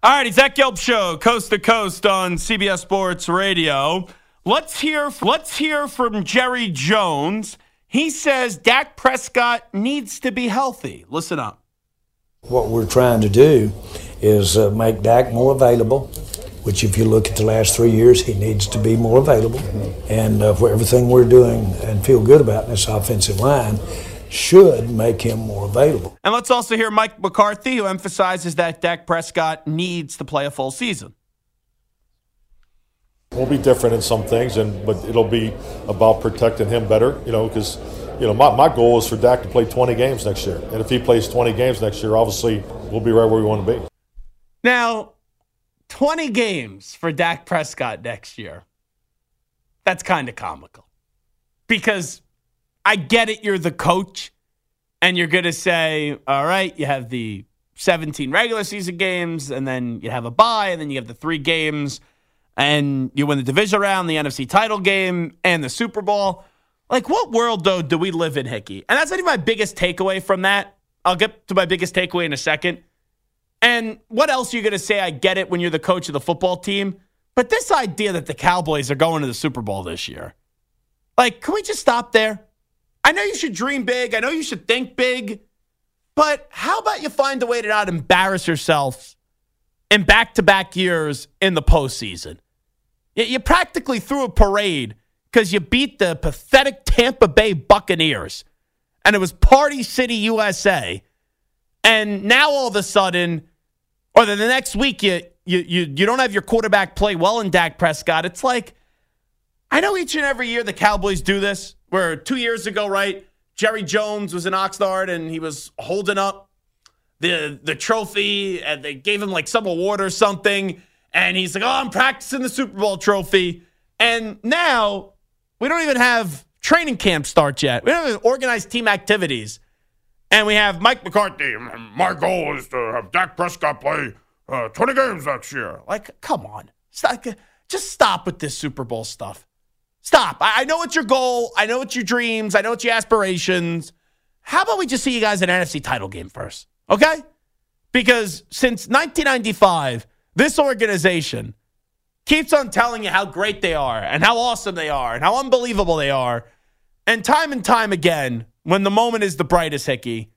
All righty, Zach Gelb Show, coast to coast on CBS Sports Radio. Let's hear from Jerry Jones. He says Dak Prescott needs to be healthy. Listen up. What we're trying to do is make Dak more available, which if you look at the last 3 years, he needs to be more available. And for everything we're doing and feel good about in this offensive line should make him more available. And let's also hear Mike McCarthy, who emphasizes that Dak Prescott needs to play a full season. We'll be different in some things, but it'll be about protecting him better, because my goal is for Dak to play 20 games next year. And if he plays 20 games next year, obviously we'll be right where we want to be. Now, 20 games for Dak Prescott next year. That's kind of comical. Because I get it, you're the coach, and you're going to say, all right, you have the 17 regular season games, and then you have a bye, and then you have the 3 games, and you win the division round, the NFC title game, and the Super Bowl. Like, what world, though, do we live in, Hickey? And that's not even my biggest takeaway from that. I'll get to my biggest takeaway in a second. And what else are you going to say? I get it when you're the coach of the football team. But this idea that the Cowboys are going to the Super Bowl this year, like, can we just stop there? I know you should dream big. I know you should think big. But how about you find a way to not embarrass yourself in back-to-back years in the postseason? You practically threw a parade because you beat the pathetic Tampa Bay Buccaneers. And it was Party City, USA. And now all of a sudden, or the next week, you don't have your quarterback play well in Dak Prescott. It's like, I know each and every year the Cowboys do this, where 2 years ago, right, Jerry Jones was in Oxnard and he was holding up the trophy and they gave him like some award or something. And he's like, oh, I'm practicing the Super Bowl trophy. And now we don't even have training camp start yet. We don't even organize team activities. And we have Mike McCarthy. My goal is to have Dak Prescott play 20 games next year. Like, come on. Just stop with this Super Bowl stuff. Stop. I know it's your goal. I know it's your dreams. I know it's your aspirations. How about we just see you guys in an NFC title game first? Okay? Because since 1995, this organization keeps on telling you how great they are and how awesome they are and how unbelievable they are. And time again, when the moment is the brightest, Hickey,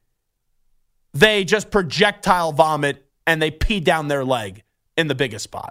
they just projectile vomit and they pee down their leg in the biggest spot.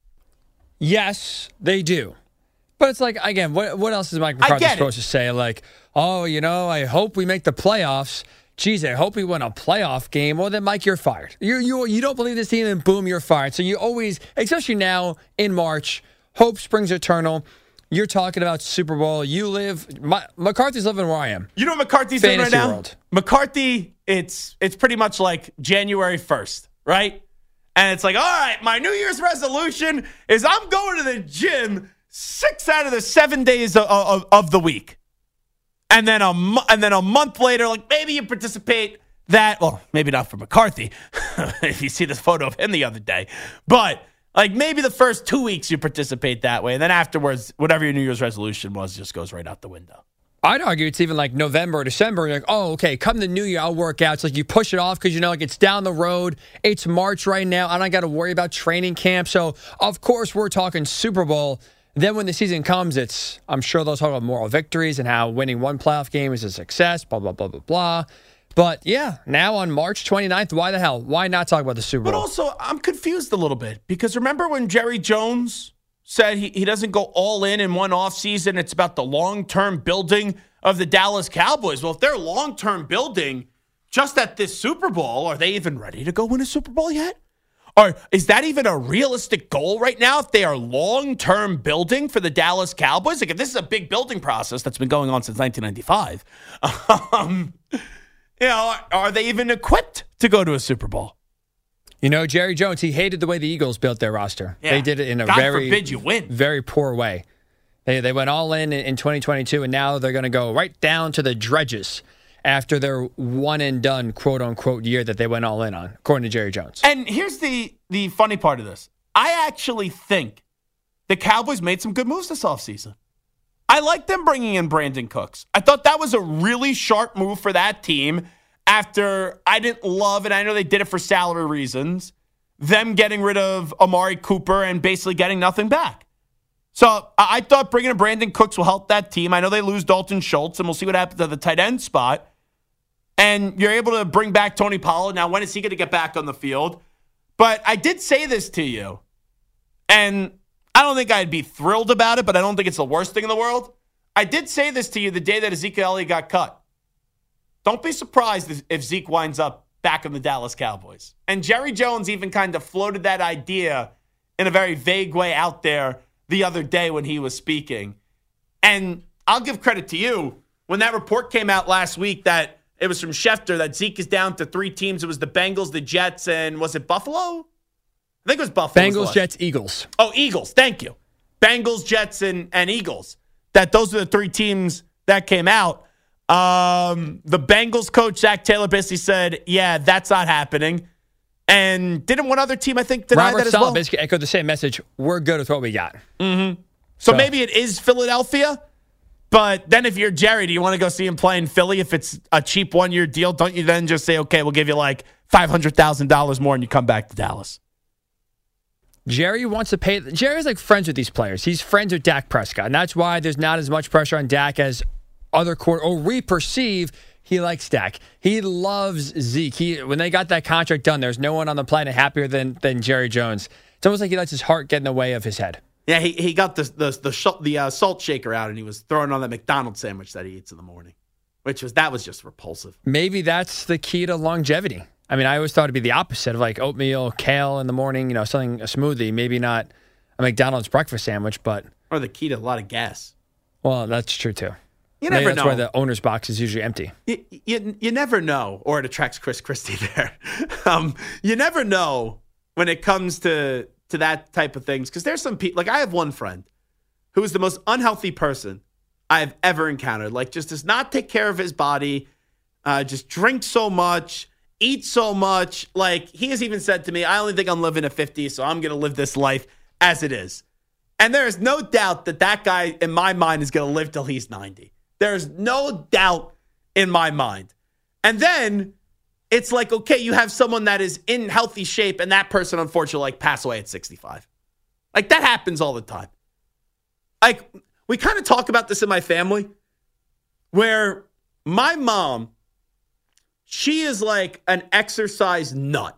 Yes, they do. But it's like, again, what else is Mike McCarthy supposed to say? Like, oh, I hope we make the playoffs. Geez, I hope we win a playoff game. Well, then, Mike, you're fired. You don't believe this team, and boom, you're fired. So you always, especially now in March, hope springs eternal. You're talking about Super Bowl. McCarthy's living where I am. You know what McCarthy's doing right now? World. McCarthy, it's pretty much like January 1st, right? And it's like, all right, my New Year's resolution is I'm going to the gym 6 out of the 7 days of the week. And then a month later, like maybe you participate that, well, maybe not for McCarthy, if you see this photo of him the other day, but like maybe the first 2 weeks you participate that way. And then afterwards, whatever your New Year's resolution was just goes right out the window. I'd argue it's even like November or December. You're like, oh, okay, come the new year, I'll work out. It's like you push it off because like it's down the road. It's March right now. I don't got to worry about training camp. So, of course, we're talking Super Bowl. Then when the season comes, I'm sure they'll talk about moral victories and how winning one playoff game is a success, blah, blah, blah, blah, blah. But, yeah, now on March 29th, why the hell? Why not talk about the Super Bowl? But also, I'm confused a little bit because remember when Jerry Jones said he doesn't go all in one offseason, it's about the long-term building of the Dallas Cowboys. Well, if they're long-term building just at this Super Bowl, are they even ready to go win a Super Bowl yet? Or is that even a realistic goal right now if they are long-term building for the Dallas Cowboys? Like if this is a big building process that's been going on since 1995, are they even equipped to go to a Super Bowl? Jerry Jones, he hated the way the Eagles built their roster. Yeah. They did it in a God forbid you win. very poor way. They went all in 2022, and now they're going to go right down to the dredges after their one-and-done, quote-unquote, year that they went all in on, according to Jerry Jones. And here's the funny part of this. I actually think the Cowboys made some good moves this offseason. I like them bringing in Brandon Cooks. I thought that was a really sharp move for that team after I didn't love, and I know they did it for salary reasons, them getting rid of Amari Cooper and basically getting nothing back. So I thought bringing in Brandon Cooks will help that team. I know they lose Dalton Schultz, and we'll see what happens at the tight end spot. And you're able to bring back Tony Pollard. Now, when is he going to get back on the field? But I did say this to you, and I don't think I'd be thrilled about it, but I don't think it's the worst thing in the world. I did say this to you the day that Ezekiel Elliott got cut. Don't be surprised if Zeke winds up back on the Dallas Cowboys. And Jerry Jones even kind of floated that idea in a very vague way out there the other day when he was speaking. And I'll give credit to you. When that report came out last week that it was from Schefter that Zeke is down to 3 teams. It was the Bengals, the Jets, and was it Buffalo? I think it was Buffalo. Bengals, Jets, Eagles. Oh, Eagles. Thank you. Bengals, Jets, and Eagles. That those are the 3 teams that came out. The Bengals coach, Zach Taylor, basically said, yeah, that's not happening. And didn't one other team, I think, deny Robert that as Saleh well? basically echoed the same message. We're good with what we got. So maybe it is Philadelphia. But then if you're Jerry, do you want to go see him play in Philly? If it's a cheap 1-year deal, don't you then just say, okay, we'll give you like $500,000 more and you come back to Dallas? Jerry wants to pay. Jerry's like friends with these players. He's friends with Dak Prescott. And that's why there's not as much pressure on Dak as other or we perceive he likes Dak. He loves Zeke. When they got that contract done, there's no one on the planet happier than Jerry Jones. It's almost like he lets his heart get in the way of his head. Yeah, he got the salt shaker out and he was throwing on that McDonald's sandwich that he eats in the morning, that was just repulsive. Maybe that's the key to longevity. I mean, I always thought it'd be the opposite of like oatmeal, kale in the morning, a smoothie. Maybe not a McDonald's breakfast sandwich, but or the key to a lot of gas. Well, that's true too. You never know. That's why the owner's box is usually empty. You never know, or it attracts Chris Christie there. You never know when it comes to that type of things. Because there's some people, like I have one friend who is the most unhealthy person I've ever encountered. Like just does not take care of his body, just drinks so much, eats so much. Like he has even said to me, I only think I'm living at 50, so I'm going to live this life as it is. And there is no doubt that guy, in my mind, is going to live till he's 90. There's no doubt in my mind. And then it's like, okay, you have someone that is in healthy shape and that person, unfortunately, passed away at 65. Like that happens all the time. Like we kind of talk about this in my family where my mom, she is like an exercise nut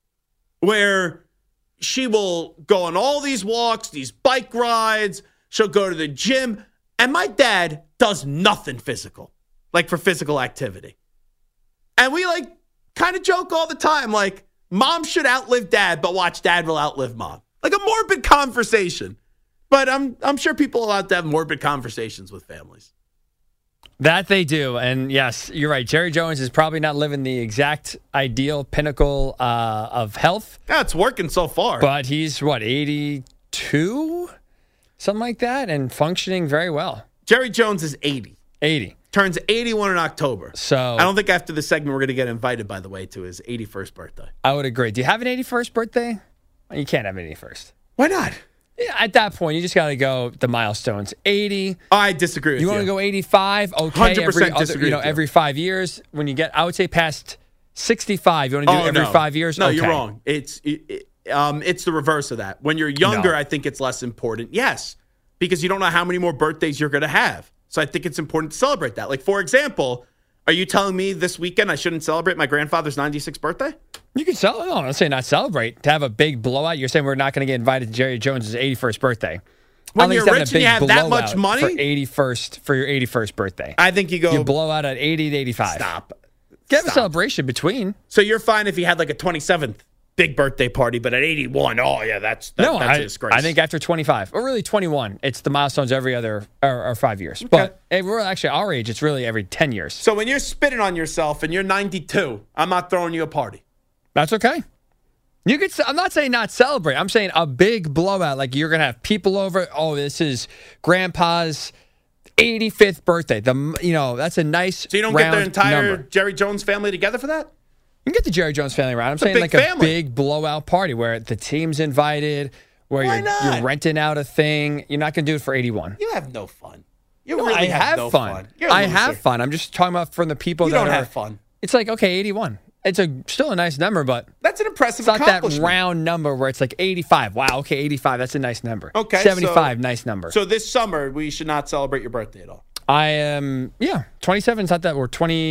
where she will go on all these walks, these bike rides. She'll go to the gym. And my dad does nothing physical, like for physical activity. And we like kind of joke all the time, like mom should outlive dad, but watch dad will outlive mom. Like a morbid conversation. But I'm sure people are allowed to have morbid conversations with families. That they do. And yes, you're right. Jerry Jones is probably not living the exact ideal pinnacle of health. Yeah, it's working so far. But he's, 82? Something like that, and functioning very well. Jerry Jones is 80. 80. Turns 81 in October. So I don't think after the segment we're going to get invited, by the way, to his 81st birthday. I would agree. Do you have an 81st birthday? You can't have an 81st. Why not? Yeah, at that point, you just got to go the milestones. 80. I disagree with you. You want to go 85? Okay. 100% disagree with you. Every 5 years. When you get, I would say past 65, you want to do it every 5 years? No, okay. You're wrong. It's the reverse of that. When you're younger, I think it's less important. Yes, because you don't know how many more birthdays you're going to have. So I think it's important to celebrate that. Like, for example, are you telling me this weekend I shouldn't celebrate my grandfather's 96th birthday? You can celebrate. No, I'm not saying not celebrate. To have a big blowout, you're saying we're not going to get invited to Jerry Jones' 81st birthday. When you're rich and you have that much money? For your 81st birthday. I think you blow out at 80 to 85. Stop. Get a celebration between. So you're fine if you had like a 27th big birthday party, but at 81, that's a disgrace. I think after 25, or really 21, it's the milestones every other or 5 years. Okay. But if we're actually our age, it's really every 10 years. So when you're spitting on yourself and you're 92, I'm not throwing you a party. That's okay. You could. I'm not saying not celebrate. I'm saying a big blowout. Like you're gonna have people over. Oh, this is Grandpa's 85th birthday. That's a nice. So you don't get the entire number. Jerry Jones family together for that? You can get the Jerry Jones family around. I'm saying like a big blowout party where the team's invited, where you're renting out a thing. You're not going to do it for 81. You have no fun. I have fun. I have fun. I'm just talking about from the people that don't have fun. It's like, okay, 81. It's still a nice number, but That's an impressive it's not that accomplishment. round number where it's like 85. Wow, okay, 85. That's a nice number. Okay, 75, nice number. So this summer, we should not celebrate your birthday at all. I am, 27 is not that, or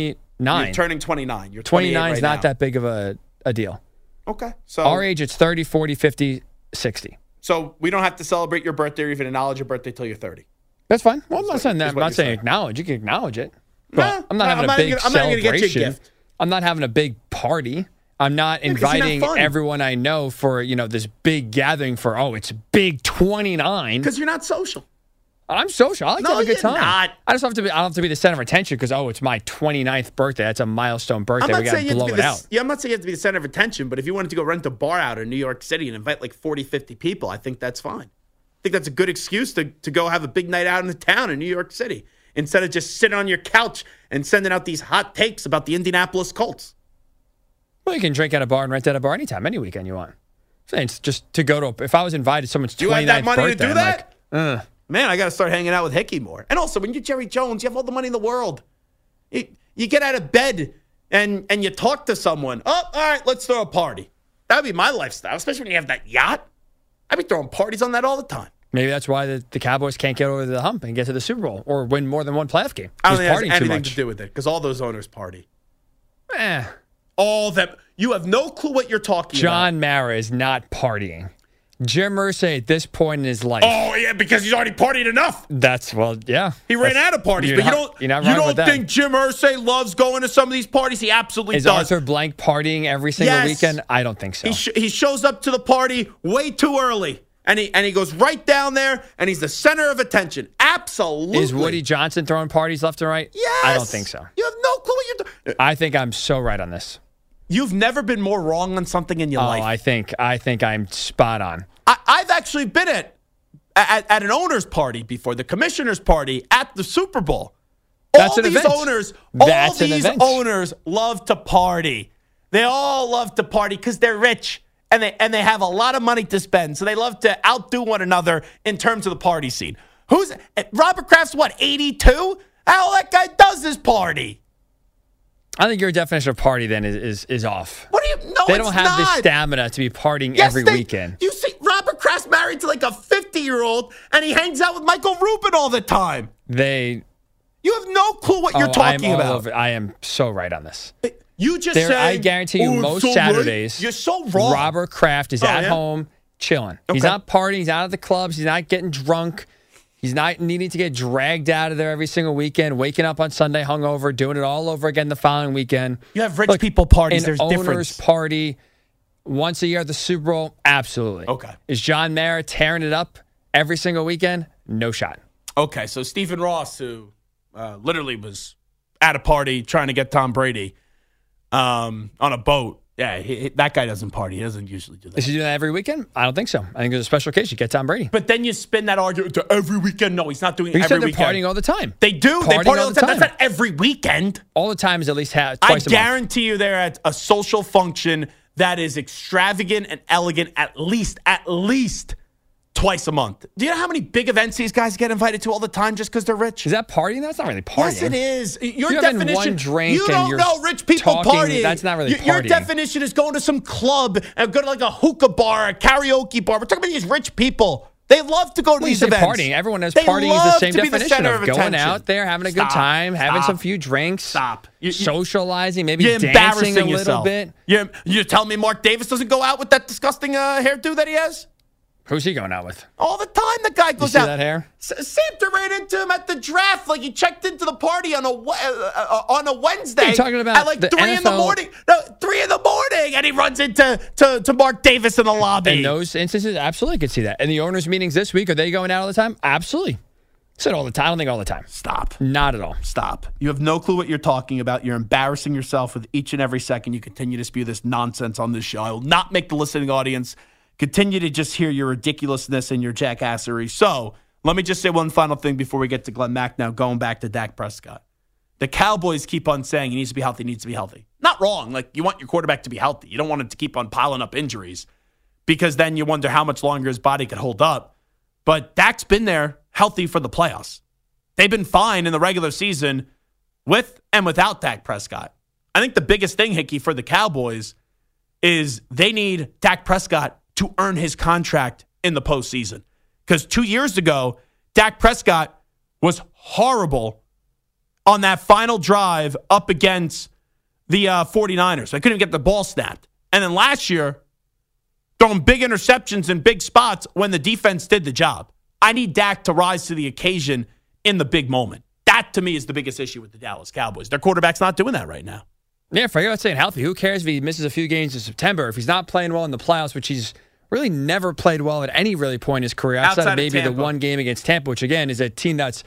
29. You're turning 29. You're 29 is right not now. that big of a deal. Okay. So Our age, it's 30, 40, 50, 60. So we don't have to celebrate your birthday or even acknowledge your birthday till you're 30. That's fine. Well, I'm not saying that. is I'm what not you're saying saying. acknowledge. You can acknowledge it. But Nah, I'm not having a big I'm not even gonna get you a celebration. gift. I'm not having a big party. I'm not 'cause you're not inviting fun. everyone I know for, this big gathering for, it's big 29. Because you're not social. I'm social. I like to No, have a good you're time. not. I don't have to be the center of attention because, it's my 29th birthday. That's a milestone birthday. I'm We not got to saying you have blow to it be out. I'm not saying you have to be the center of attention, but if you wanted to go rent a bar out in New York City and invite like 40, 50 people, I think that's fine. I think that's a good excuse to go have a big night out in the town in New York City instead of just sitting on your couch and sending out these hot takes about the Indianapolis Colts. Well, you can drink at a bar and rent at a bar anytime, any weekend you want. I'm saying it's just to go to, if I was invited to someone's 29th Do you have that money birthday, to do I'm that? like, Man, I got to start hanging out with Hickey more. And also, when you're Jerry Jones, you have all the money in the world. You get out of bed and you talk to someone. Oh, all right, let's throw a party. That would be my lifestyle, especially when you have that yacht. I'd be throwing parties on that all the time. maybe that's why the Cowboys can't get over the hump and get to the Super Bowl or win more than one playoff game. I don't Just think it has partying too anything much. to do with it because all those owners party. Eh. All of them. You have no clue what you're talking about. John Mara is not partying. Jim Irsay at this point in his life. Oh, yeah, because he's already partied enough. Yeah. He ran out of parties. You're But not you wrong don't with that. think Jim Irsay loves going to some of these parties? He absolutely Is does. Arthur Blank partying every single Yes. weekend? I don't think so. He shows up to the party way too early. And he goes right down there, and he's the center of attention. Absolutely. Is Woody Johnson throwing parties left and right? Yes. I don't think so. You have no clue what you're doing. I think I'm so right on this. You've never been more wrong on something in your life. I think I'm spot on. I've actually been at an owner's party before, the commissioner's party at the Super Bowl. That's all an these event. owners, That's all an these event. owners love to party. They all love to party because they're rich and they have a lot of money to spend. So they love to outdo one another in terms of the party scene. Robert Kraft's what, 82? All that guy does is party. I think your definition of party then is off. What do you? No, They it's don't have the not. stamina to be partying Yes, every they- weekend. You see, Robert Kraft's married to like a 50-year-old, and he hangs out with Michael Rubin all the time. They. You have no clue what you're talking about. I am so right on this. You just There, said, I guarantee you, "Oh, I'm most so right." Saturdays, You're so wrong. Robert Kraft is Oh, at yeah? home chilling. He's Okay. not partying. He's not at the clubs. He's not getting drunk. He's not needing to get dragged out of there every single weekend, waking up on Sunday hungover, doing it all over again the following weekend. You have rich people parties. An There's owner's difference. party once a year at the Super Bowl? Absolutely. Okay. Is John Mara tearing it up every single weekend? No shot. Okay, so Stephen Ross, who literally was at a party trying to get Tom Brady on a boat. Yeah, that guy doesn't party. He doesn't usually do that. Is he doing that every weekend? I don't think so. I think there's a special case. You get Tom Brady. But then you spin that argument to every weekend. No, he's not doing it You every said they're weekend. partying all the time. They do. They Partying party all all the the time. time. That's not every weekend. All the time is at least twice I a month. guarantee you they're at a social function that is extravagant and elegant at least twice a month. Do you know how many big events these guys get invited to all the time just because they're rich? Is that partying? That's not really partying. Yes, it is. Your You're having definition. one drink you and don't you're know rich people talking. partying. That's not really Your partying. definition is going to some club and go to like a hookah bar, a karaoke bar. We're talking about these rich people. They love to go to When you these say events. partying, everyone knows They partying is the love same to be the definition center of of going attention. out there, having a good Stop. time, having Stop. some few drinks. Stop. Socializing, maybe You're dancing embarrassing a little yourself. bit. You're telling me Mark Davis doesn't go out with that disgusting hairdo that he has? Who's he going out with? All the time the guy You goes see out. that hair? Santa ran into him at the draft. Like he checked into the party on a Wednesday. You're talking about at like the 3 in the NFL. morning. No, 3 in the morning, and he runs into to Mark Davis in the lobby. In those instances, absolutely could see that. And the owners' meetings this week, are they going out all the time? Absolutely. Said all the time. I don't think all the time. Stop. Not at all. Stop. You have no clue what you're talking about. You're embarrassing yourself with each and every second you continue to spew this nonsense on this show. I will not make the listening audience continue to just hear your ridiculousness and your jackassery. So let me just say one final thing before we get to Glenn Mack now, going back to Dak Prescott. The Cowboys keep on saying he needs to be healthy, needs to be healthy. Not wrong. Like, you want your quarterback to be healthy. You don't want him to keep on piling up injuries because then you wonder how much longer his body could hold up. But Dak's been there healthy for the playoffs. They've been fine in the regular season with and without Dak Prescott. I think the biggest thing, Hickey, for the Cowboys is they need Dak Prescott to earn his contract in the postseason. Because 2 years ago, Dak Prescott was horrible on that final drive up against the 49ers. I couldn't even get the ball snapped. And then last year, throwing big interceptions in big spots when the defense did the job. I need Dak to rise to the occasion in the big moment. That, to me, is the biggest issue with the Dallas Cowboys. Their quarterback's not doing that right now. Yeah, for you, staying healthy. Who cares if he misses a few games in September? If he's not playing well in the playoffs, which he's really never played well at any really point in his career, outside of maybe the one game against Tampa, which again is a team that's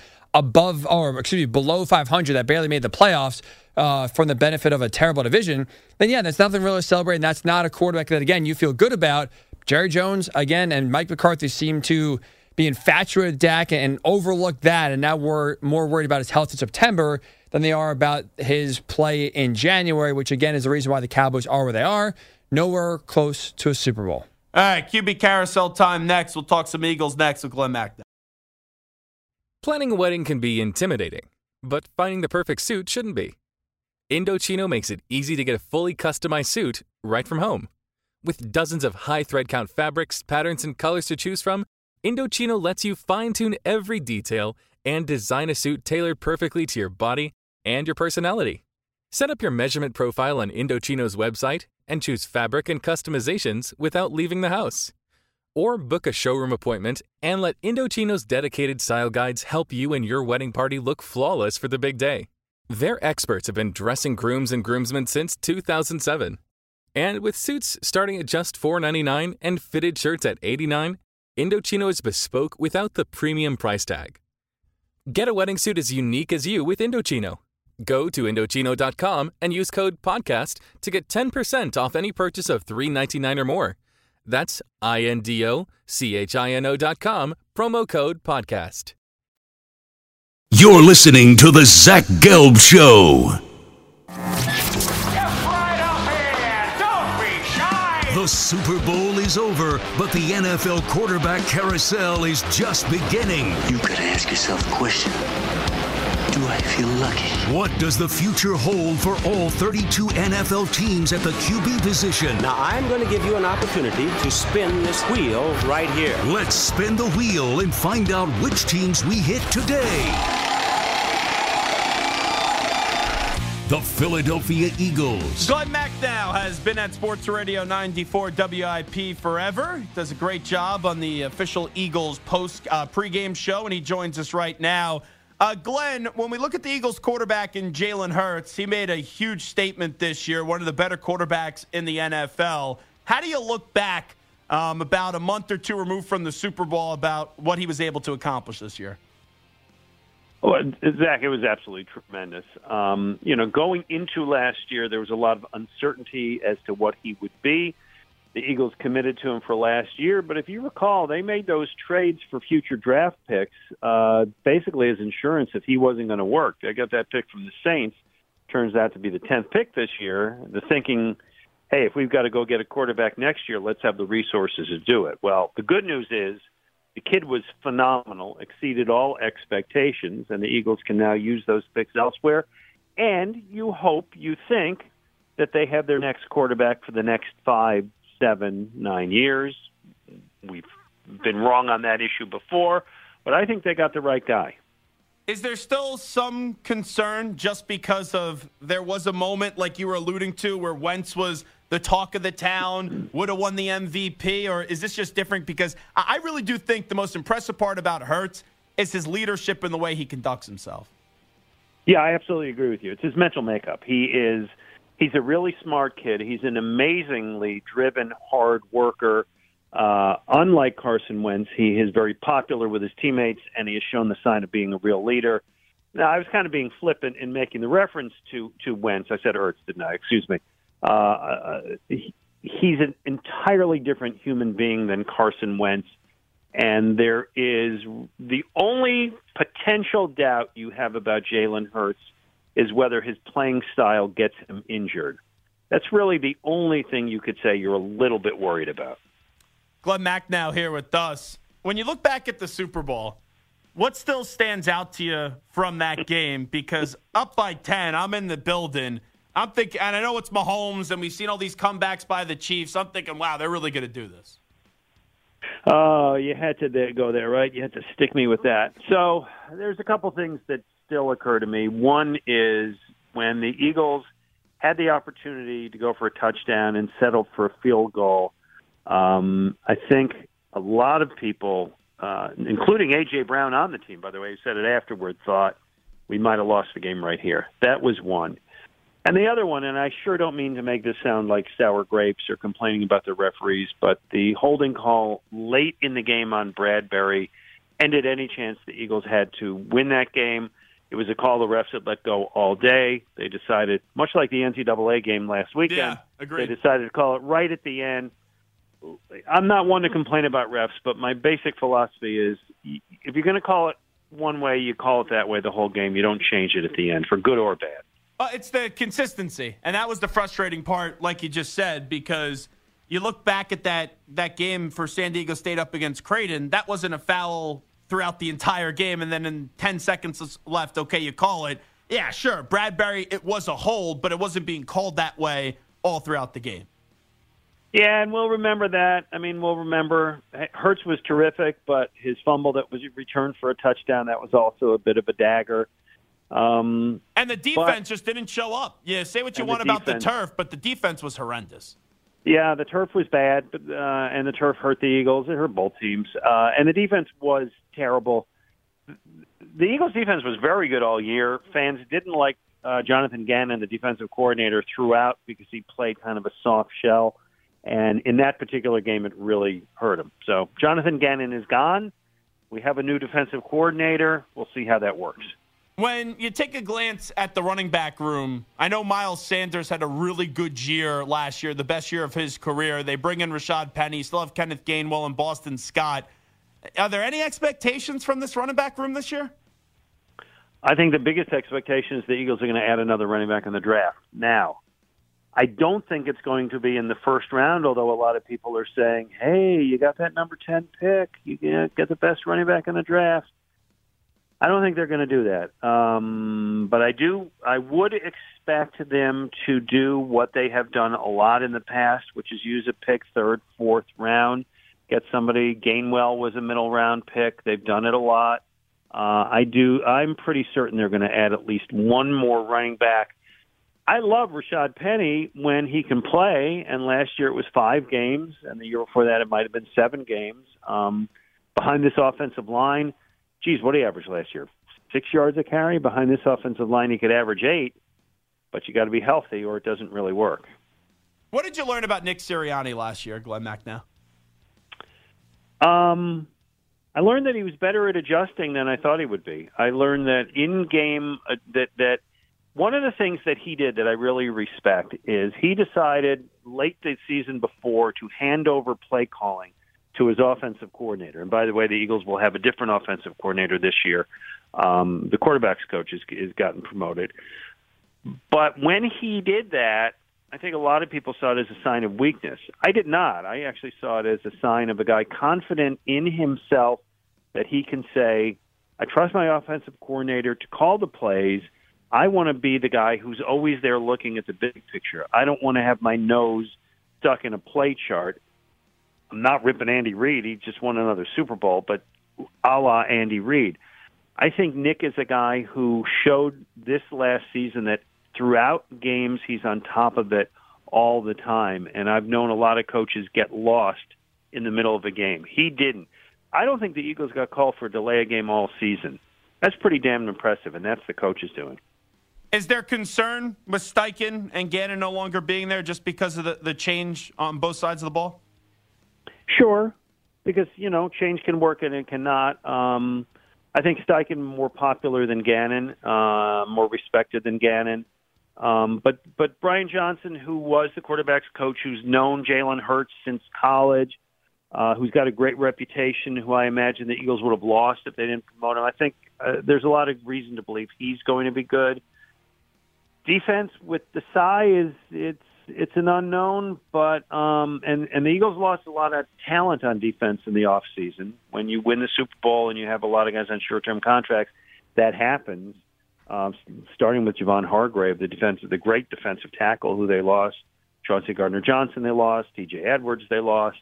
below 500 that barely made the playoffs from the benefit of a terrible division, then yeah, that's nothing really to celebrate, and that's not a quarterback that, again, you feel good about. Jerry Jones, again, and Mike McCarthy seem to be infatuated with Dak and overlook that, and now we're more worried about his health in September than they are about his play in January, which, again, is the reason why the Cowboys are where they are, nowhere close to a Super Bowl. All right, QB Carousel time next. We'll talk some Eagles next with Glenn Mack. Planning a wedding can be intimidating, but finding the perfect suit shouldn't be. Indochino makes it easy to get a fully customized suit right from home. With dozens of high thread count fabrics, patterns, and colors to choose from, Indochino lets you fine-tune every detail and design a suit tailored perfectly to your body and your personality. Set up your measurement profile on Indochino's website and choose fabric and customizations without leaving the house. Or book a showroom appointment and let Indochino's dedicated style guides help you and your wedding party look flawless for the big day. Their experts have been dressing grooms and groomsmen since 2007. And with suits starting at just $4.99 and fitted shirts at $89, Indochino is bespoke without the premium price tag. Get a wedding suit as unique as you with Indochino. Go to Indochino.com and use code PODCAST to get 10% off any purchase of $3.99 or more. That's INDOCHINO.com, promo code PODCAST. You're listening to The Zach Gelb Show. The Super Bowl is over, but the NFL quarterback carousel is just beginning. You gotta ask yourself a question. Do I feel lucky? What does the future hold for all 32 NFL teams at the QB position? Now, I'm going to give you an opportunity to spin this wheel right here. Let's spin the wheel and find out which teams we hit today. The Philadelphia Eagles. Glenn McNow has been at Sports Radio 94 WIP forever. He does a great job on the official Eagles pregame show, and he joins us right now. Glenn, when we look at the Eagles quarterback in Jalen Hurts, he made a huge statement this year, one of the better quarterbacks in the NFL. How do you look back about a month or two removed from the Super Bowl about what he was able to accomplish this year? Well, Zach, it was absolutely tremendous. Going into last year, there was a lot of uncertainty as to what he would be. The Eagles committed to him for last year, but if you recall, they made those trades for future draft picks basically as insurance if he wasn't going to work. They got that pick from the Saints. Turns out to be the 10th pick this year. The thinking, hey, if we've got to go get a quarterback next year, let's have the resources to do it. Well, the good news is the kid was phenomenal, exceeded all expectations, and the Eagles can now use those picks elsewhere. And you think that they have their next quarterback for the next 5, 7, 9 years. We've been wrong on that issue before, but I think they got the right guy. Is there still some concern just because of there was a moment like you were alluding to where Wentz was the talk of the town, would have won the MVP, or is this just different? Because I really do think the most impressive part about Hurts is his leadership and the way he conducts himself. Yeah, I absolutely agree with you. It's his mental makeup. He's a really smart kid. He's an amazingly driven, hard worker. Unlike Carson Wentz, he is very popular with his teammates, and he has shown the sign of being a real leader. Now, I was kind of being flippant in making the reference to Wentz. I said Hurts, didn't I? Excuse me. He's an entirely different human being than Carson Wentz, and there is the only potential doubt you have about Jalen Hurts is whether his playing style gets him injured. That's really the only thing you could say you're a little bit worried about. Glenn Macnow here with us. When you look back at the Super Bowl, what still stands out to you from that game? Because up by 10, I'm in the building. I'm thinking, and I know it's Mahomes, and we've seen all these comebacks by the Chiefs. I'm thinking, wow, they're really going to do this. Oh, you had to go there, right? You had to stick me with that. So there's a couple things that still occur to me. One is when the Eagles had the opportunity to go for a touchdown and settled for a field goal, I think a lot of people, including A.J. Brown on the team, by the way, who said it afterward, thought we might have lost the game right here. That was one. And the other one, and I sure don't mean to make this sound like sour grapes or complaining about the referees, but the holding call late in the game on Bradbury ended any chance the Eagles had to win that game. It was a call the refs had let go all day. They decided, much like the NCAA game last weekend, they decided to call it right at the end. I'm not one to complain about refs, but my basic philosophy is if you're going to call it one way, you call it that way the whole game. You don't change it at the end, for good or bad. It's the consistency, and that was the frustrating part, like you just said, because you look back at that game for San Diego State up against Creighton, that wasn't a foul throughout the entire game, and then in 10 seconds left, okay, you call it. Yeah, sure, Bradbury, it was a hold, but it wasn't being called that way all throughout the game. Yeah, and we'll remember that. I mean, we'll remember Hurts was terrific, but his fumble that was returned for a touchdown, that was also a bit of a dagger. And the defense just didn't show up. Yeah, say what you want about the turf, but the defense was horrendous. Yeah, the turf was bad, but, and the turf hurt the Eagles. It hurt both teams. And the defense was terrible. The Eagles' defense was very good all year. Fans didn't like Jonathan Gannon, the defensive coordinator, throughout because he played kind of a soft shell. And in that particular game, it really hurt him. So Jonathan Gannon is gone. We have a new defensive coordinator. We'll see how that works. When you take a glance at the running back room, I know Miles Sanders had a really good year last year, the best year of his career. They bring in Rashad Penny, still have Kenneth Gainwell and Boston Scott. Are there any expectations from this running back room this year? I think the biggest expectation is the Eagles are going to add another running back in the draft. Now, I don't think it's going to be in the first round, although a lot of people are saying, hey, you got that number 10 pick. You get the best running back in the draft. I don't think they're going to do that. But I would expect them to do what they have done a lot in the past, which is use a pick third, fourth round, get somebody. Gainwell was a middle round pick. They've done it a lot. I'm pretty certain they're going to add at least one more running back. I love Rashad Penny when he can play, and last year it was 5 games, and the year before that it might have been 7 games. Behind this offensive line, geez, what did he average last year? 6 yards a carry? Behind this offensive line, he could average 8, but you got to be healthy or it doesn't really work. What did you learn about Nick Sirianni last year, Glenn Macnow? I learned that he was better at adjusting than I thought he would be. I learned that in-game that one of the things that he did that I really respect is he decided late the season before to hand over play calling to his offensive coordinator. And by the way, the Eagles will have a different offensive coordinator this year. The quarterback's coach has gotten promoted. But when he did that, I think a lot of people saw it as a sign of weakness. I did not. I actually saw it as a sign of a guy confident in himself that he can say, I trust my offensive coordinator to call the plays. I want to be the guy who's always there looking at the big picture. I don't want to have my nose stuck in a play chart. I'm not ripping Andy Reid. He just won another Super Bowl, but a la Andy Reid. I think Nick is a guy who showed this last season that throughout games he's on top of it all the time, and I've known a lot of coaches get lost in the middle of a game. He didn't. I don't think the Eagles got called for a delay a game all season. That's pretty damn impressive, and that's the coaches doing. Is there concern with Steichen and Gannon no longer being there just because of the change on both sides of the ball? Sure, because, change can work and it cannot. I think Steichen more popular than Gannon, more respected than Gannon. But Brian Johnson, who was the quarterback's coach, who's known Jalen Hurts since college, who's got a great reputation, who I imagine the Eagles would have lost if they didn't promote him. I think there's a lot of reason to believe he's going to be good. Defense with Desai it's an unknown, but and the Eagles lost a lot of talent on defense in the offseason. When you win the Super Bowl and you have a lot of guys on short-term contracts, that happens. starting with Javon Hargrave, the great defensive tackle who they lost, Chauncey Gardner-Johnson they lost, T.J. Edwards they lost.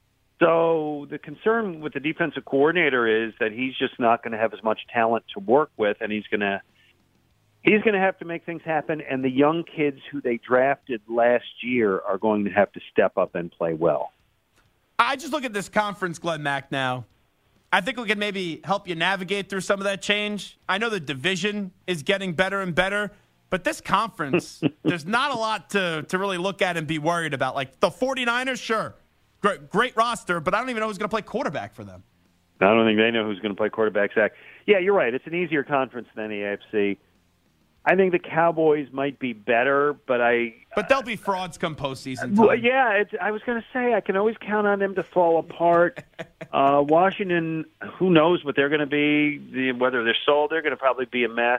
So the concern with the defensive coordinator is that he's just not going to have as much talent to work with, and he's going to have to make things happen, and the young kids who they drafted last year are going to have to step up and play well. I just look at this conference, Glenn Mack, now. I think we can maybe help you navigate through some of that change. I know the division is getting better and better, but this conference, there's not a lot to really look at and be worried about. Like the 49ers, sure, great roster, but I don't even know who's going to play quarterback for them. I don't think they know who's going to play quarterback, Zach. Yeah, you're right. It's an easier conference than the AFC. I think the Cowboys might be better, but they'll be frauds come postseason. Well, yeah, I was going to say I can always count on them to fall apart. Washington, who knows what they're going to be? Whether they're sold, they're going to probably be a mess.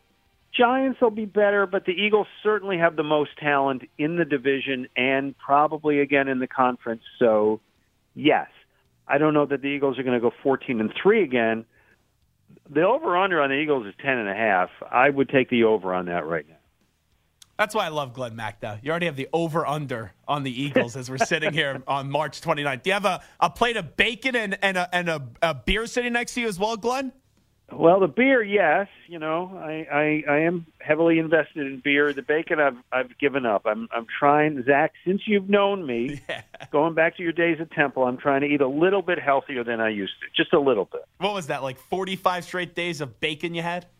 Giants will be better, but the Eagles certainly have the most talent in the division and probably again in the conference. So, yes, I don't know that the Eagles are going to go 14-3 again. The over-under on the Eagles is 10.5. I would take the over on that right now. That's why I love Glenn Mack, though. You already have the over-under on the Eagles as we're sitting here on March 29th. Do you have a plate of bacon and a beer sitting next to you as well, Glenn? Well, the beer, yes. You know, I am heavily invested in beer. The bacon, I've given up. I'm trying, Zach, since you've known me, going back to your days at Temple, I'm trying to eat a little bit healthier than I used to, just a little bit. What was that, like 45 straight days of bacon you had?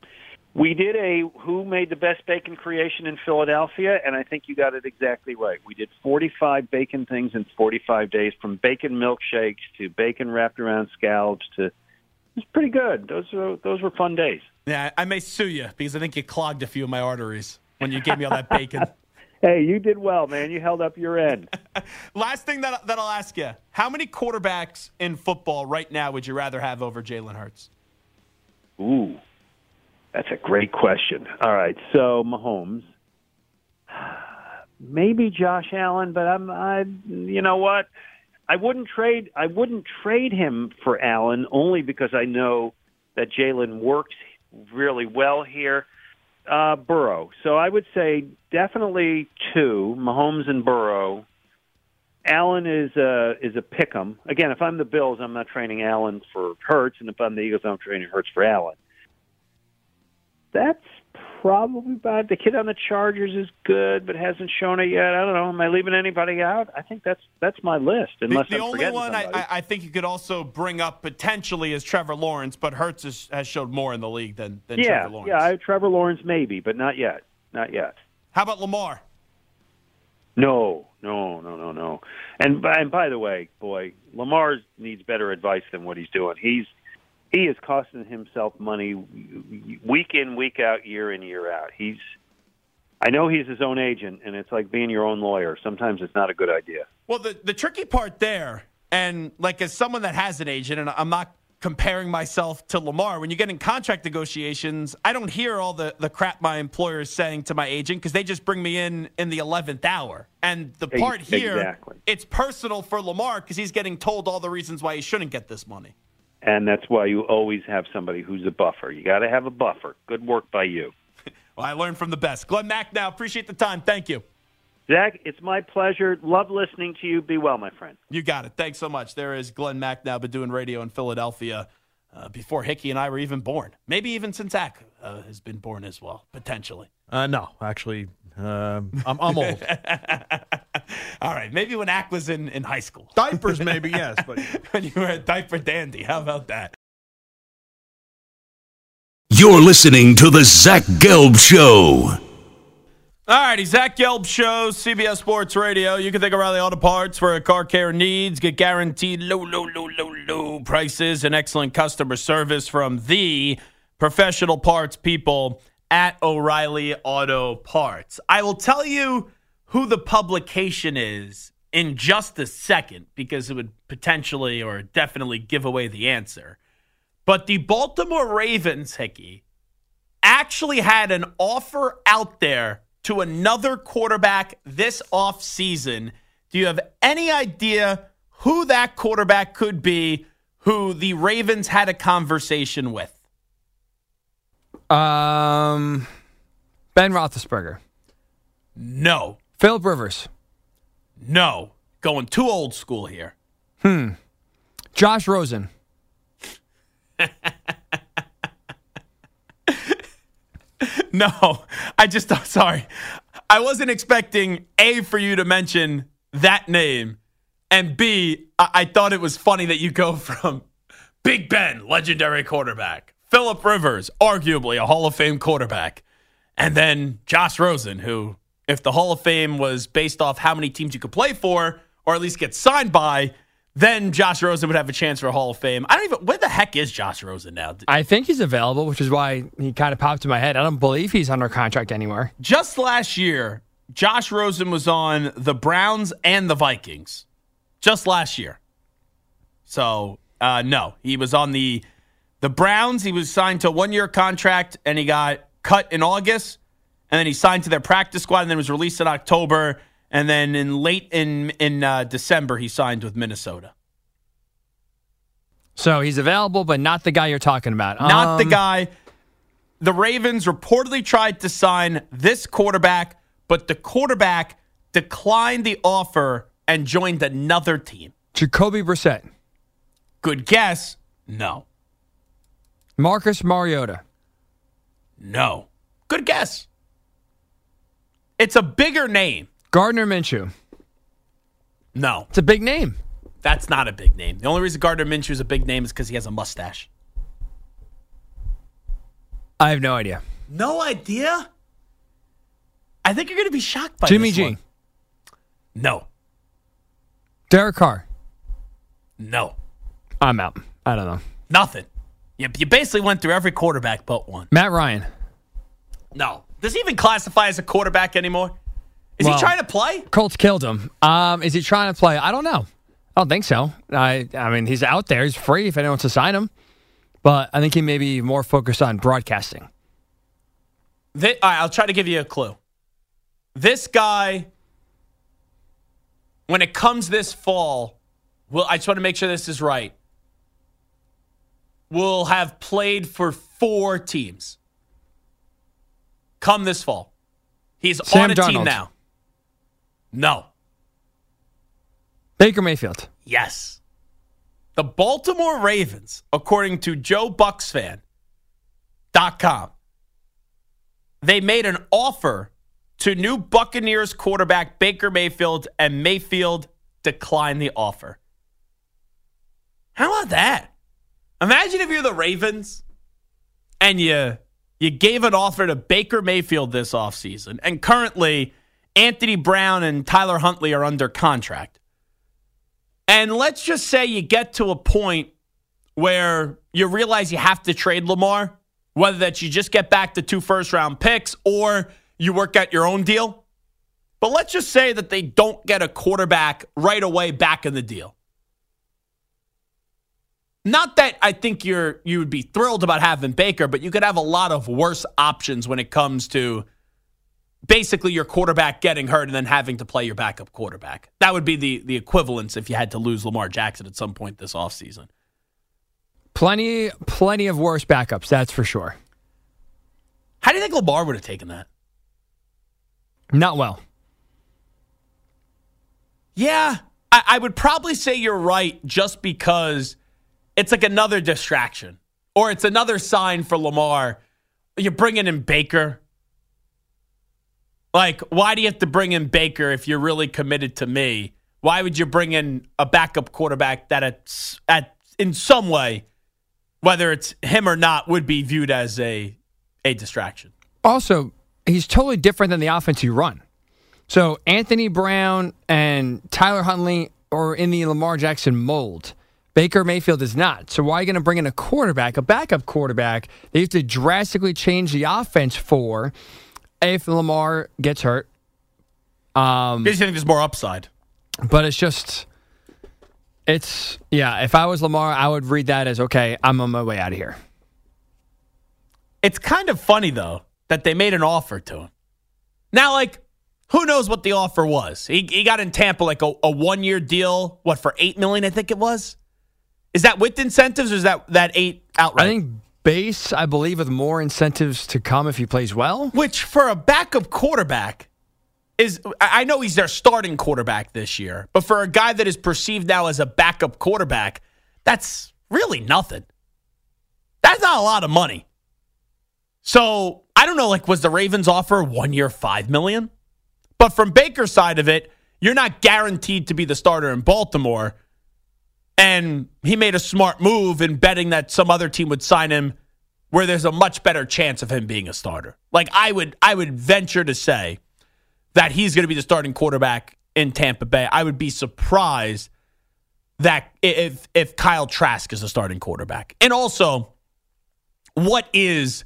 We did a Who Made the Best Bacon Creation in Philadelphia, and I think you got it exactly right. We did 45 bacon things in 45 days, from bacon milkshakes to bacon wrapped around scallops to it's pretty good. Those were fun days. Yeah, I may sue you because I think you clogged a few of my arteries when you gave me all that bacon. Hey, you did well, man. You held up your end. Last thing that I'll ask you, how many quarterbacks in football right now would you rather have over Jalen Hurts? Ooh, that's a great question. All right, so Mahomes. Maybe Josh Allen, but you know what? I wouldn't trade him for Allen only because I know that Jalen works really well here. Burrow. So I would say definitely two, Mahomes and Burrow. Allen is a pick 'em. Again, if I'm the Bills, I'm not trading Allen for Hurts, and if I'm the Eagles, I'm trading Hurts for Allen. That's probably about it. The kid on the Chargers is good, but hasn't shown it yet. I don't know. Am I leaving anybody out? I think that's my list. Unless the I'm only one I think you could also bring up potentially is Trevor Lawrence, but Hurts has showed more in the league than Trevor Lawrence. Yeah, Trevor Lawrence maybe, but not yet. Not yet. How about Lamar? No. And by the way, boy, Lamar needs better advice than what he's doing. He is costing himself money week in, week out, year in, year out. I know he's his own agent, and it's like being your own lawyer. Sometimes it's not a good idea. Well, the tricky part there, and like as someone that has an agent, and I'm not comparing myself to Lamar, when you get in contract negotiations, I don't hear all the crap my employer is saying to my agent because they just bring me in the 11th hour. And the part here, It's personal for Lamar because he's getting told all the reasons why he shouldn't get this money. And that's why you always have somebody who's a buffer. You got to have a buffer. Good work by you. Well, I learned from the best. Glenn Mack now. Appreciate the time. Thank you. Zach, it's my pleasure. Love listening to you. Be well, my friend. You got it. Thanks so much. There is Glenn Mack now, been doing radio in Philadelphia before Hickey and I were even born. Maybe even since Zach has been born as well, potentially. No, actually, I'm old. All right, maybe when Ack was in high school. Diapers, maybe, yes. But when you were a diaper dandy. How about that? You're listening to the Zach Gelb Show. All righty, Zach Gelb Show, CBS Sports Radio. You can think of O'Reilly Auto Parts for car care needs. Get guaranteed low prices and excellent customer service from the professional parts people at O'Reilly Auto Parts. I will tell you who the publication is in just a second because it would potentially or definitely give away the answer. But the Baltimore Ravens, Hickey, actually had an offer out there to another quarterback this offseason. Do you have any idea who that quarterback could be who the Ravens had a conversation with? Ben Roethlisberger. No. Phillip Rivers. No. Going too old school here. Josh Rosen. No. Sorry. I wasn't expecting A, for you to mention that name, and B, I thought it was funny that you go from Big Ben, legendary quarterback, Phillip Rivers, arguably a Hall of Fame quarterback, and then Josh Rosen, who, if the Hall of Fame was based off how many teams you could play for, or at least get signed by, then Josh Rosen would have a chance for a Hall of Fame. Where the heck is Josh Rosen now? I think he's available, which is why he kind of popped in my head. I don't believe he's under contract anywhere. Just last year, Josh Rosen was on the Browns and the Vikings. Just last year. So, no. He was on the Browns. He was signed to a one-year contract, and he got cut in August. And then he signed to their practice squad, and then was released in October. And then in December, he signed with Minnesota. So he's available, but not the guy you're talking about. Not the guy. The Ravens reportedly tried to sign this quarterback, but the quarterback declined the offer and joined another team. Jacoby Brissett. Good guess. No. Marcus Mariota. No. Good guess. It's a bigger name. Gardner Minshew. No. It's a big name. That's not a big name. The only reason Gardner Minshew is a big name is because he has a mustache. I have no idea. No idea? I think you're going to be shocked by Jimmy this G. one. No. Derek Carr. No. I'm out. I don't know. Nothing. You basically went through every quarterback but one. Matt Ryan. No. Does he even classify as a quarterback anymore? Is he trying to play? Colts killed him. Is he trying to play? I don't know. I don't think so. I mean, he's out there. He's free if anyone wants to sign him. But I think he may be more focused on broadcasting. All right, I'll try to give you a clue. This guy, when it comes this fall, I just want to make sure this is right, will have played for 4 teams. Come this fall. He's Sam on a team Darnold. now. No. Baker Mayfield. Yes. The Baltimore Ravens, according to JoeBucksFan.com, they made an offer to new Buccaneers quarterback Baker Mayfield, and Mayfield declined the offer. How about that? Imagine if you're the Ravens and you gave an offer to Baker Mayfield this offseason, and currently Anthony Brown and Tyler Huntley are under contract. And let's just say you get to a point where you realize you have to trade Lamar, whether that's you just get back the 2 first-round picks or you work out your own deal. But let's just say that they don't get a quarterback right away back in the deal. Not that I think you would be thrilled about having Baker, but you could have a lot of worse options when it comes to basically your quarterback getting hurt and then having to play your backup quarterback. That would be the equivalence if you had to lose Lamar Jackson at some point this offseason. Plenty of worse backups, that's for sure. How do you think Lamar would have taken that? Not well. Yeah, I would probably say you're right just because it's like another distraction. Or it's another sign for Lamar. You're bringing in Baker. Like, why do you have to bring in Baker if you're really committed to me? Why would you bring in a backup quarterback that in some way, whether it's him or not, would be viewed as a distraction? Also, he's totally different than the offense you run. So Anthony Brown and Tyler Huntley are in the Lamar Jackson mold. Baker Mayfield is not. So why are you going to bring in a backup quarterback that you have to drastically change the offense for if Lamar gets hurt? Because you think there's more upside. But if I was Lamar, I would read that as, okay, I'm on my way out of here. It's kind of funny, though, that they made an offer to him. Now, like, who knows what the offer was? He got in Tampa like a one-year deal, for $8 million, I think it was? Is that with incentives or is that $8 outright? I think base, I believe, with more incentives to come if he plays well. Which, for a backup quarterback, I know he's their starting quarterback this year, but for a guy that is perceived now as a backup quarterback, that's really nothing. That's not a lot of money. So, I don't know, was the Ravens offer 1 year, $5 million? But from Baker's side of it, you're not guaranteed to be the starter in Baltimore. And he made a smart move in betting that some other team would sign him where there's a much better chance of him being a starter. I would venture to say that he's going to be the starting quarterback in Tampa Bay. I would be surprised that if Kyle Trask is the starting quarterback. And also, what is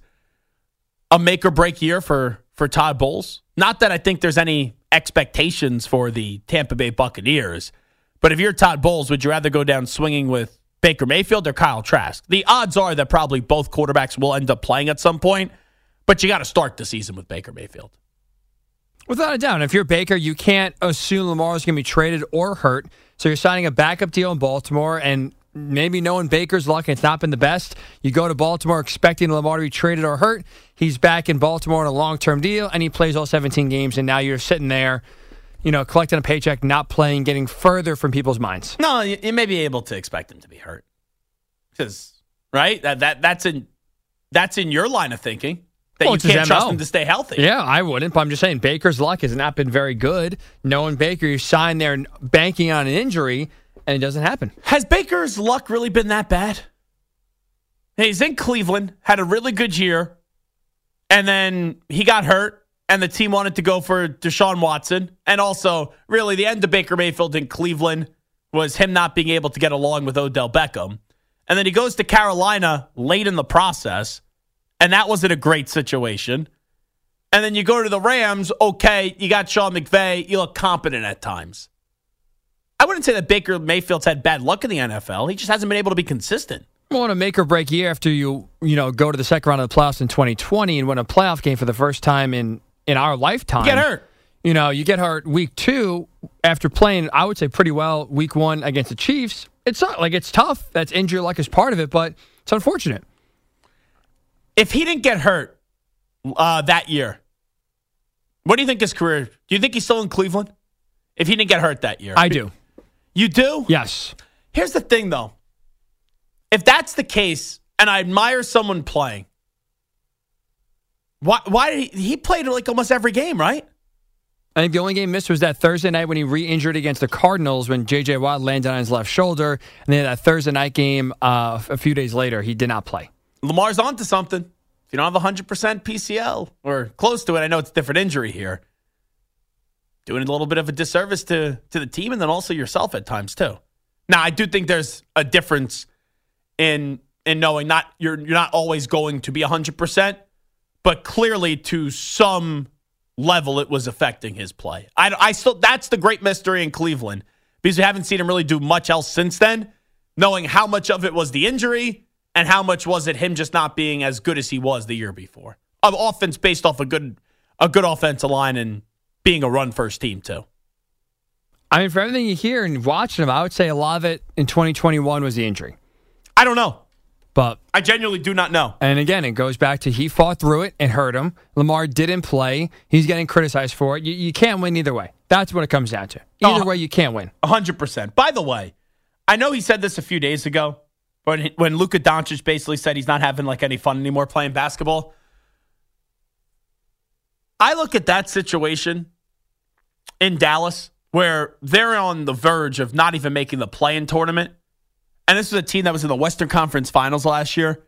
a make or break year for Todd Bowles? Not that I think there's any expectations for the Tampa Bay Buccaneers, but if you're Todd Bowles, would you rather go down swinging with Baker Mayfield or Kyle Trask? The odds are that probably both quarterbacks will end up playing at some point, but you got to start the season with Baker Mayfield. Without a doubt. If you're Baker, you can't assume Lamar's going to be traded or hurt. So you're signing a backup deal in Baltimore, and maybe knowing Baker's luck, it's not been the best. You go to Baltimore expecting Lamar to be traded or hurt. He's back in Baltimore on a long-term deal, and he plays all 17 games, and now you're sitting there, collecting a paycheck, not playing, getting further from people's minds. No, you may be able to expect him to be hurt. Because, right? That's in your line of thinking. That you can't trust him to stay healthy. Yeah, I wouldn't, but I'm just saying Baker's luck has not been very good. Knowing Baker, you sign there banking on an injury, and it doesn't happen. Has Baker's luck really been that bad? He's in Cleveland, had a really good year, and then he got hurt, and the team wanted to go for Deshaun Watson. And also, really, the end of Baker Mayfield in Cleveland was him not being able to get along with Odell Beckham. And then he goes to Carolina late in the process, and that wasn't a great situation. And then you go to the Rams, okay, you got Sean McVay, you look competent at times. I wouldn't say that Baker Mayfield's had bad luck in the NFL. He just hasn't been able to be consistent. Well, in a make or break year after you go to the second round of the playoffs in 2020 and win a playoff game for the first time in our lifetime. You get hurt. You get hurt week 2 after playing, I would say, pretty well week 1 against the Chiefs. It's not it's tough. That's injury luck is part of it, but it's unfortunate. If he didn't get hurt that year, what do you think his career? Do you think he's still in Cleveland? If he didn't get hurt that year, I do. You do? Yes. Here's the thing, though. If that's the case, and I admire someone playing, why did he played almost every game, right? I think the only game missed was that Thursday night when he re-injured against the Cardinals when J.J. Watt landed on his left shoulder. And then that Thursday night game a few days later, he did not play. Lamar's onto something. If you don't have 100% PCL or close to it, I know it's a different injury here. Doing a little bit of a disservice to the team and then also yourself at times too. Now, I do think there's a difference in knowing you're not always going to be 100%, but clearly to some level it was affecting his play. I still that's the great mystery in Cleveland because we haven't seen him really do much else since then, knowing how much of it was the injury and how much was it him just not being as good as he was the year before. Of offense based off a good offensive line and being a run-first team, too. I mean, for everything you hear and watching him, I would say a lot of it in 2021 was the injury. I don't know. But I genuinely do not know. And again, it goes back to he fought through it and hurt him. Lamar didn't play. He's getting criticized for it. You can't win either way. That's what it comes down to. Either way, you can't win. 100%. By the way, I know he said this a few days ago, but when Luka Doncic basically said he's not having any fun anymore playing basketball, I look at that situation in Dallas where they're on the verge of not even making the play-in tournament. And this was a team that was in the Western Conference Finals last year.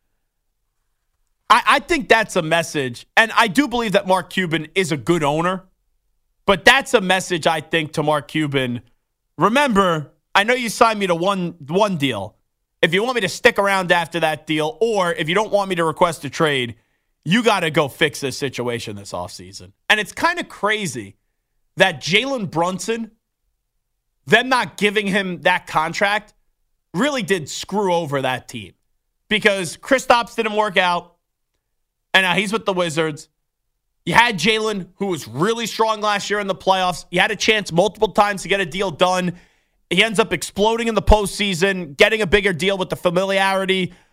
I think that's a message. And I do believe that Mark Cuban is a good owner. But that's a message, I think, to Mark Cuban. Remember, I know you signed me to one deal. If you want me to stick around after that deal, or if you don't want me to request a trade, you got to go fix this situation this offseason. And it's kind of crazy that Jalen Brunson, them not giving him that contract, really did screw over that team. Because Kristaps didn't work out, and now he's with the Wizards. You had Jalen, who was really strong last year in the playoffs. You had a chance multiple times to get a deal done. He ends up exploding in the postseason, getting a bigger deal with the familiarity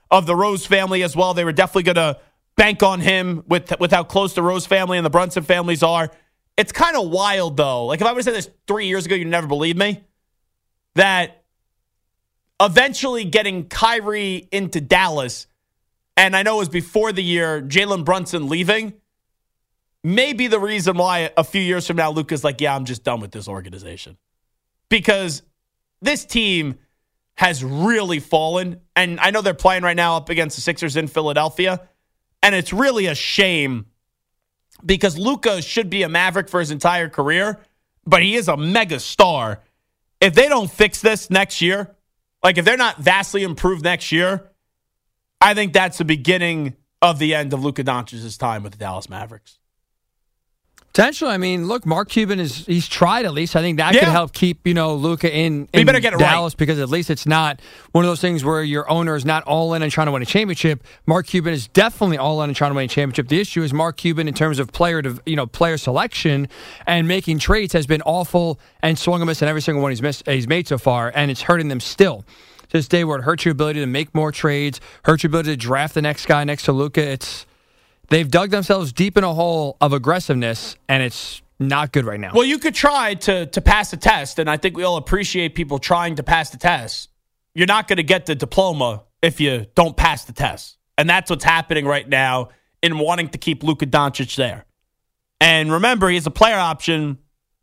of the Rose family as well. They were definitely going to bank on him with how close the Rose family and the Brunson families are. It's kind of wild, though. Like, if I would have said this 3 years ago, you'd never believe me. That eventually getting Kyrie into Dallas, and I know it was before the year, Jalen Brunson leaving, may be the reason why a few years from now, Luka's like, yeah, I'm just done with this organization. Because this team has really fallen, and I know they're playing right now up against the Sixers in Philadelphia, and it's really a shame because Luka should be a Maverick for his entire career, but he is a mega star. If they don't fix this next year, like if they're not vastly improved next year, I think that's the beginning of the end of Luka Doncic's time with the Dallas Mavericks. Potentially. I mean, look, Mark Cuban he's tried at least. I think that could help keep, Luka in better get it Dallas right. Because at least it's not one of those things where your owner is not all in and trying to win a championship. Mark Cuban is definitely all in and trying to win a championship. The issue is Mark Cuban in terms of player selection and making trades has been awful and swung a miss in every single one he's made so far, and it's hurting them still. To this day where it hurts your ability to make more trades, hurts your ability to draft the next guy next to Luka. They've dug themselves deep in a hole of aggressiveness, and it's not good right now. Well, you could try to pass the test, and I think we all appreciate people trying to pass the test. You're not going to get the diploma if you don't pass the test. And that's what's happening right now in wanting to keep Luka Doncic there. And remember, he has a player option,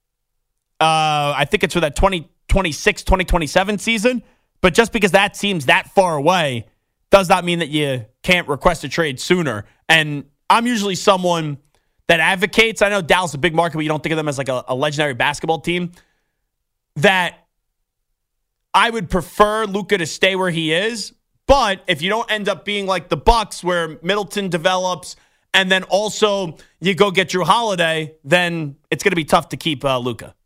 I think it's for that 2026, 2027 season. But just because that seems that far away does not mean that you can't request a trade sooner. And I'm usually someone that advocates, I know Dallas is a big market, but you don't think of them as like a legendary basketball team, that I would prefer Luka to stay where he is. But if you don't end up being like the Bucks where Middleton develops and then also you go get Jrue Holiday, then it's going to be tough to keep Luka.